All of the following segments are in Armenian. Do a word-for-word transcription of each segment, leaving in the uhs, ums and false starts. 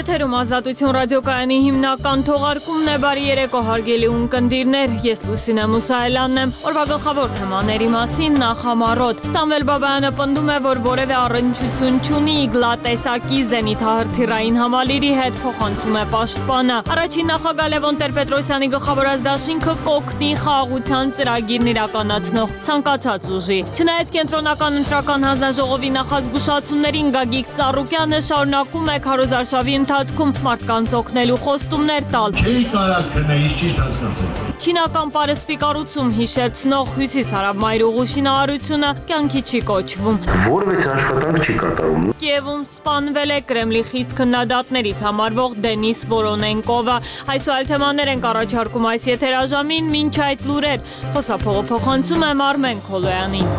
Եթերում Ազատություն ռադիոկայանի հիմնական թողարկումն է, բարի երեկո հարգելի ունկնդիրներ, ես Լուսինե Մուսայելյանն եմ, օրվա գլխավոր թեմաների մասին նախամարոտ։ Սամվել Բաբայանը պնդում է, որ որևէ առնչություն չունի Իգլատեսակի զենիթահրթիռային համալիրի հետ, փոխանցում է պաշտպանը։ Առաջին նախագահ Լևոն Տեր-Պետրոսյանի գլխավորած դաշինքը կօգնի խաղաղության ծրագիրն իրականացնող ցանկացած ուժի։ Չնայած կենտրոնական ընտրական հանձնաժողովի նախազգուշացումներին Գագիկ Ծառուկյանը շարունակում է քարոզարշավի ընթացքում մարդկանց օգնելու խոստումներ տալ։ Չի կարող քննեից ճիշտ հասկացել։ Չինական պարսպի կառուցում հիշեցնող հյուսիս-հարավ մայրուղու շինարարությունը կյանքի չի կոչվում։ Որևէ աշխատանք չի կատարում։ Կիևում սպանվել է Կրեմլի խիստ քննադատներից համարվող Դենիս Վորոնենկովը։ Այսօր թեմաներ ենք առաջարկում այս եթերաժամին, մինչ այդ լուրեր խոսափողը փոխանցում եմ Արմեն Քոլոյանին։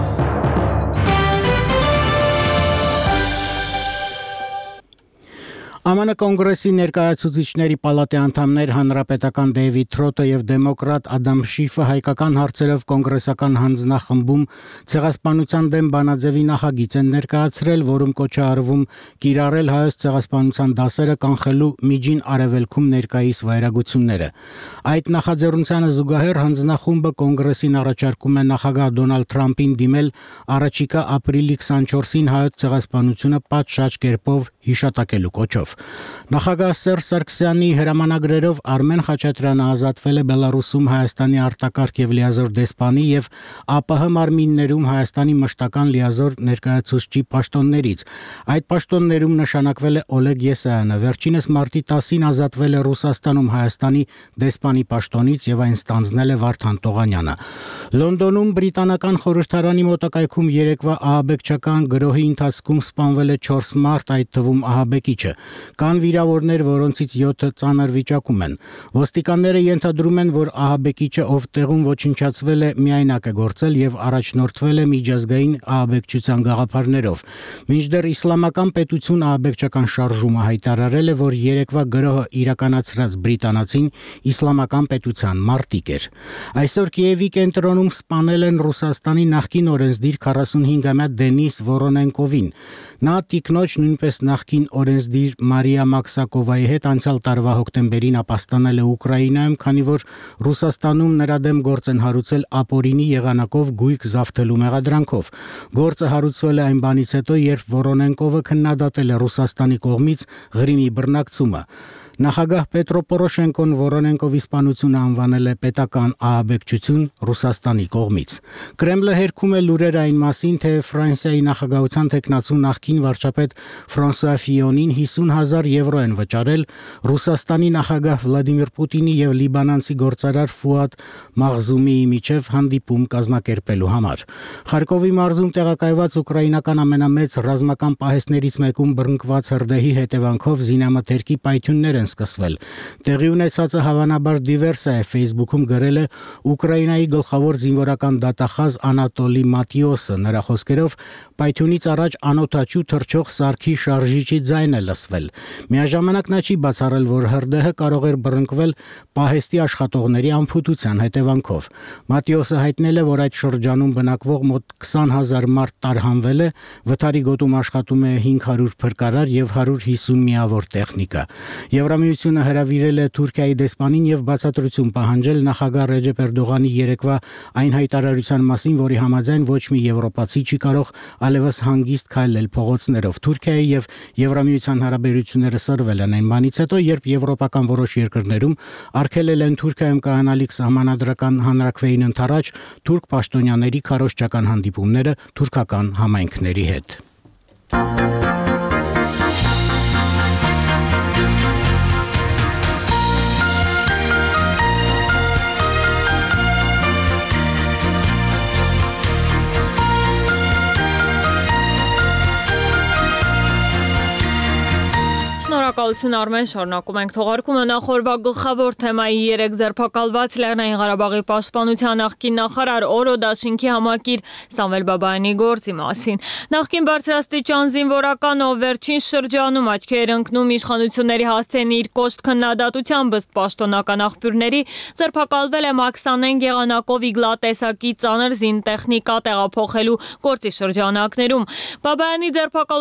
ԱՄՆ կոնգրեսի ներկայացուցիչների պալատի անդամներ հանրապետական Դեյվիդ Թրոթը եւ դեմոկրատ Ադամ Շիֆը հայկական հարցերով կոնգրեսական հանձնախմբում ցեղասպանության դեմ բանաձևի նախագիծ են ներկայացրել, որում կոչ է արվում կիրառել հայոց ցեղասպանության դասերը կանխելու միջին արևելքում ներկայիս վայրագությունները։ Այդ նախաձեռնությանը զուգահեռ հանձնախումբը կոնգրեսին առաջարկում է նախագահ Դոնալդ Թրամփին դիմել առաջիկա ապրիլի քսանչորսին հայոց ցեղասպանությունը պատշաճ կերպով հիշատակելու կոչով։ Նախագահ Սերժ Սարգսյանի հրամանագրերով Արմեն Խաչատրյանը ազատվել է Բելարուսում Հայաստանի արտակարգ եւ լիազոր դեսպանի եւ ԱՊՀ մարմիններում Հայաստանի մշտական լիազոր ներկայացուցչի պաշտոններից։ Այդ պաշտոններում նշանակվել է Օլեգ Եսայանը, վերջինս մարտի տասին ազատվել է Ռուսաստանում Հայաստանի դեսպանի պաշտոնից եւ այն ստանձնել է Վարդան Տողանյանը։ Լոնդոնում բրիտանական խորհրդարանի մոտակայքում երեկվա ահաբեկչական գրոհի ընթացքում սպանվել է չորս մարդ, այդ թվում ահաբեկիչը։ Կան վիրավորներ, որոնցից յոթը ծանր վիճակում են։ Ոստիկանները ենթադրում են, որ ահաբեկիչը, ով տեղում ոչնչացվել է, միայնակ է գործել եւ առաջնորդվել է միջազգային ահաբեկչության գաղափարներով։ Մինչդեռ Իսլամական պետություն ահաբեկչական շարժումը հայտարարել է, որ երեկվա գրոհը իրականացրած բրիտանացին Իսլամական պետության մարտիկ էր։ Այսօր Կիևի կենտրոնում սպանել են Ռուսաստանի նախկին օրենսդիր քառասունհինգամյա Դենիս Վորոնենկովին։ Նա տիկնոջ նույնպես նախկին օրենսդիր Մարիա Մաքսակովայի հետ անցյալ տարվա հոկտեմբերին ապաստանել է Ուկրաինայում, քանի որ Ռուսաստանում նրա դեմ գործ են հարուցել ապօրինի եղանակով գույք զավթելու մեղադրանքով։ Գործը հարուցվել է այն բանից հետո, երբ Վորոնենկովը քննադատել է Ռուսաստանի կողմից Ղրիմի բռնակցումը։ Նախագահ Պետրո Պորոշենկոն Վորոնենկովի սպանությունը անվանել է պետական ահաբեկչություն Ռուսաստանի կողմից։ Կրեմլը հերքում է լուրեր այն մասին, թե Ֆրանսիայի նախագահության տեխնացու նախկին վարչապետ Ֆրանսուଆ Ֆիոնին հիսուն հազար եվրո են վճարել Ռուսաստանի նախագահ Վլադիմիր Պուտինի եւ լիբանանցի գործարար Ֆուադ Մաղզումիի միջև հանդիպում կազմակերպելու համար։ Խարկովի մարզում տեղակայված ուկրաինական ամենամեծ ռազմական պահեստներից մեկում բռնկված հրդեհի հետևանքով զինամթերքի պայթյուններ սկսվել։ Տեղի ունեցածը հավանաբար դիվերսիա է, Facebook-ում գրել է Ուկրաինայի գլխավոր զինվորական դատախազ Անատոլի Մատիոսը։ Նրա խոսքերով պայթյունից առաջ անօդաչու թռչող սարքի շարժիչի ձայն է լսվել։ Միաժամանակ նա չի բացառել, որ հրդեհը կարող էր բռնկվել պահեստի աշխատողների անփութության հետևանքով։ Մատիոսը հայտնել է, որ այդ շրջանում բնակվող մոտ քսան հազար մարդ տարհանվել է, վթարի գոտում աշխատում է հինգ հարյուր փրկարար եւ հարյուր հիսուն միավոր տեխնիկա։ Եվրամիությունը հրավիրել է Թուրքիայի դեսպանին եւ բացատրություն պահանջել նախագահ Ռեջեփ Էրդողանի երեկվա այն հայտարարության մասին, որի համաձայն ոչ մի եվրոպացի չի կարող այլևս հանգիստ քայլել փողոցներով։ Թուրքիայի եւ Եվրամիության հարաբերությունները սրվել են այն բանից հետո, երբ եվրոպական որոշ երկրներում արգելել են Թուրքիայում կայանալիք սահմանադրական հանրաքվեին ընթരാճ թուրք պաշտոնյաների քարոզչական հանդիպումները թուրքական համայնքների հետ։ Շնորհակալություն Արմեն, շարունակում ենք թողարկումը նախորդ գլխավոր թեմայի երեք ձերբակալված Լեռնային Ղարաբաղի պաշտպանության նախկին նախարար Օրո Դաշինքի համակիր Սամվել Բաբայանի գործի մասին։ Նախկին բարձրաստիճան զինվորական, ով վերջին շրջանում աչքի էր ընկնում իշխանությունների հասցեին իր կոշտ քննադատությամբ ըստ պաշտոնական աղբյուրների, ձերբակալվել է մաքսանեն եղանակով Իգլատեսակի ծանր զինտեխնիկա տեղափոխելու գործի շրջանակներում։ Բաբայանի ձերբակալության